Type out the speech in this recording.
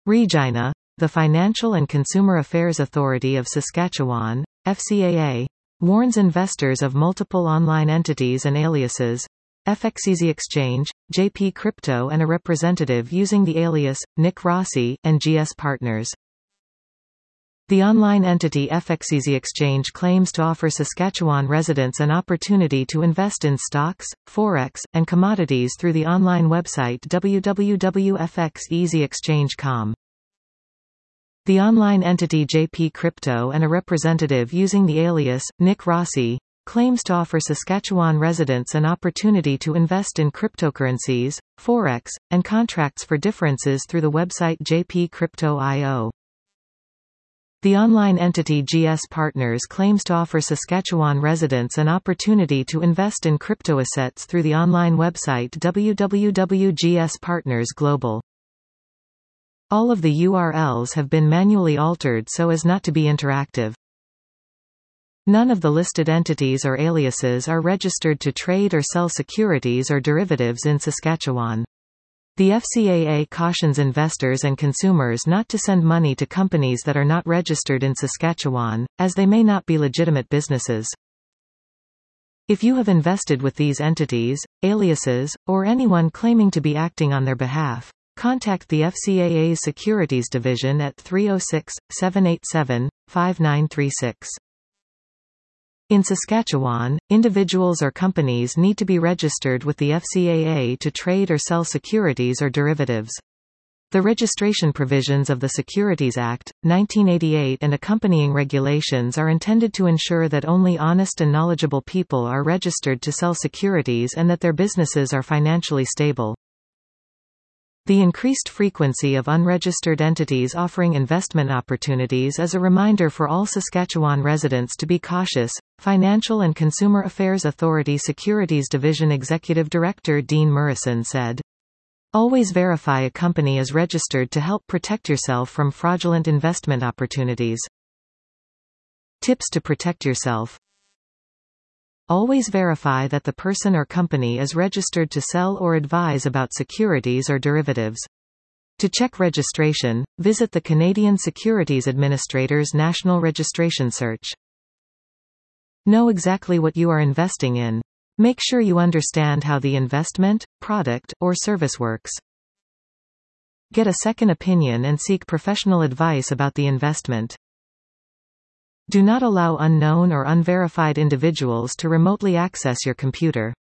Regina, the Financial and Consumer Affairs Authority of Saskatchewan, FCAA, warns investors of multiple online entities and aliases. FXeasy Exchange, JP Crypto and a representative using the alias, Nick Rossi, and GS Partners. The online entity FXeasy Exchange claims to offer Saskatchewan residents an opportunity to invest in stocks, forex, and commodities through the online website www.fxeasyexchange.com. The online entity JP Crypto and a representative using the alias, Nick Rossi, claims to offer Saskatchewan residents an opportunity to invest in cryptocurrencies, forex, and contracts for differences through the website jpcrypto.io. The online entity GS Partners claims to offer Saskatchewan residents an opportunity to invest in cryptoassets through the online website www.gspartnersglobal. All of the URLs have been manually altered so as not to be interactive. None of the listed entities or aliases are registered to trade or sell securities or derivatives in Saskatchewan. The FCAA cautions investors and consumers not to send money to companies that are not registered in Saskatchewan, as they may not be legitimate businesses. If you have invested with these entities, aliases, or anyone claiming to be acting on their behalf, contact the FCAA's Securities Division at 306-787-5936. In Saskatchewan, individuals or companies need to be registered with the FCAA to trade or sell securities or derivatives. The registration provisions of the Securities Act, 1988 and accompanying regulations are intended to ensure that only honest and knowledgeable people are registered to sell securities and that their businesses are financially stable. The increased frequency of unregistered entities offering investment opportunities is a reminder for all Saskatchewan residents to be cautious, Financial and Consumer Affairs Authority Securities Division Executive Director Dean Murison said. Always verify a company is registered to help protect yourself from fraudulent investment opportunities. Tips to protect yourself. Always verify that the person or company is registered to sell or advise about securities or derivatives. To check registration, visit the Canadian Securities Administrators National Registration Search. Know exactly what you are investing in. Make sure you understand how the investment, product, or service works. Get a second opinion and seek professional advice about the investment. Do not allow unknown or unverified individuals to remotely access your computer.